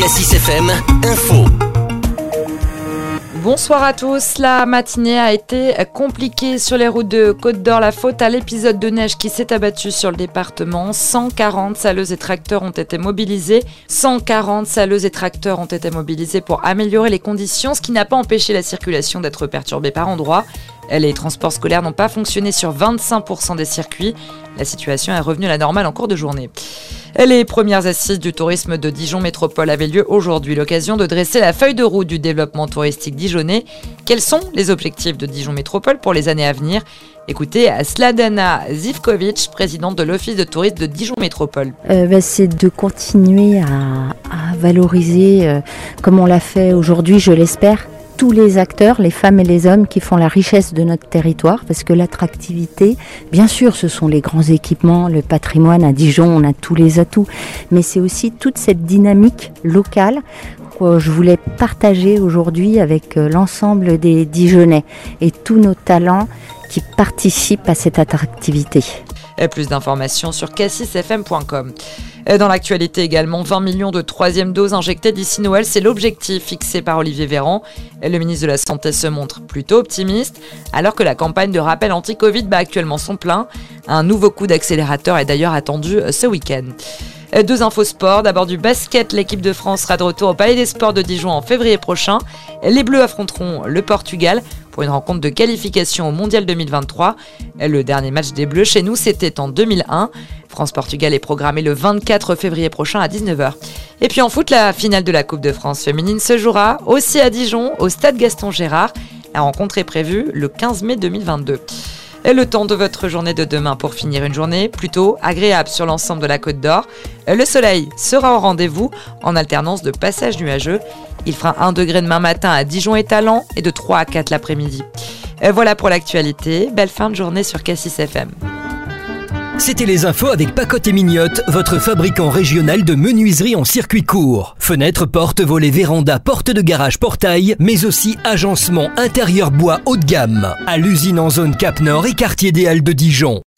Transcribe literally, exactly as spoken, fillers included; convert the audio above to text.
Cassis F M, info. Bonsoir à tous. La matinée a été compliquée sur les routes de Côte-d'Or. La faute à l'épisode de neige qui s'est abattu sur le département. cent quarante saleuses et tracteurs ont été mobilisés. cent quarante saleuses et tracteurs ont été mobilisés pour améliorer les conditions, ce qui n'a pas empêché la circulation d'être perturbée par endroits. Les transports scolaires n'ont pas fonctionné sur vingt-cinq pour cent des circuits. La situation est revenue à la normale en cours de journée. Les premières assises du tourisme de Dijon Métropole avaient lieu aujourd'hui, l'occasion de dresser la feuille de route du développement touristique dijonnais. Quels sont les objectifs de Dijon Métropole pour les années à venir ? Écoutez Sladana Zivkovic, présidente de l'Office de tourisme de Dijon Métropole. Euh, bah, c'est de continuer à, à valoriser, euh, comme on l'a fait aujourd'hui, je l'espère, tous les acteurs, les femmes et les hommes qui font la richesse de notre territoire, parce que l'attractivité, bien sûr, ce sont les grands équipements, le patrimoine à Dijon, on a tous les atouts, mais c'est aussi toute cette dynamique locale que je voulais partager aujourd'hui avec l'ensemble des Dijonnais et tous nos talents qui participent à cette attractivité. Et plus d'informations sur cassis f m point com. Dans l'actualité également, vingt millions de troisième doses injectées d'ici Noël, c'est l'objectif fixé par Olivier Véran. Le ministre de la Santé se montre plutôt optimiste, alors que la campagne de rappel anti-Covid bat actuellement son plein. Un nouveau coup d'accélérateur est d'ailleurs attendu ce week-end. Deux infos sport, d'abord du basket, l'équipe de France sera de retour au Palais des Sports de Dijon en février prochain. Les Bleus affronteront le Portugal pour une rencontre de qualification au Mondial deux mille vingt-trois. Le dernier match des Bleus chez nous, c'était en deux mille un. France-Portugal est programmé le vingt-quatre février prochain à dix-neuf heures. Et puis en foot, la finale de la Coupe de France féminine se jouera aussi à Dijon, au stade Gaston Gérard. La rencontre est prévue le quinze mai deux mille vingt-deux. Et le temps de votre journée de demain pour finir une journée plutôt agréable sur l'ensemble de la Côte d'Or. Le soleil sera au rendez-vous en alternance de passages nuageux. Il fera un degré demain matin à Dijon et Talent et de trois à quatre l'après-midi. Et voilà pour l'actualité. Belle fin de journée sur Cassis F M. C'était les infos avec Pacotte et Mignotte, votre fabricant régional de menuiserie en circuit court. Fenêtres, portes, volets, vérandas, portes de garage, portail, mais aussi agencement intérieur bois haut de gamme. À l'usine en zone Cap Nord et quartier des Halles de Dijon.